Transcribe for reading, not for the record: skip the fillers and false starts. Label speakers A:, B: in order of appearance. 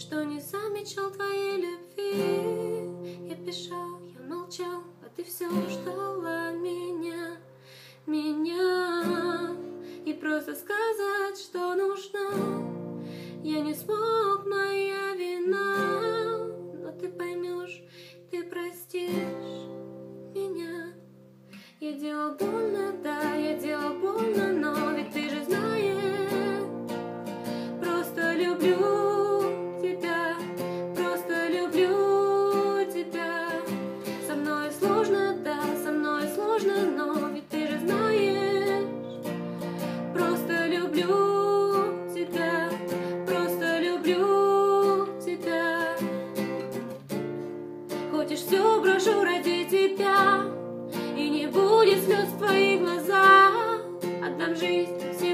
A: что не замечал твоей любви. Я бежал, я молчал, а ты все ждала меня. И просто сказать, что нужно, я не смог, моя вина. Но ты поймешь, ты простишь меня. Я делал больно, да, я делал больно, но ведь ты же знаешь, просто люблю тебя, просто люблю тебя. Со мной сложно, да, со мной сложно, но ведь ты же знаешь, просто люблю тебя, просто люблю тебя. Хочешь, все брошу ради тебя, и не будет слез в твоих глазах. Отдам жизнь, все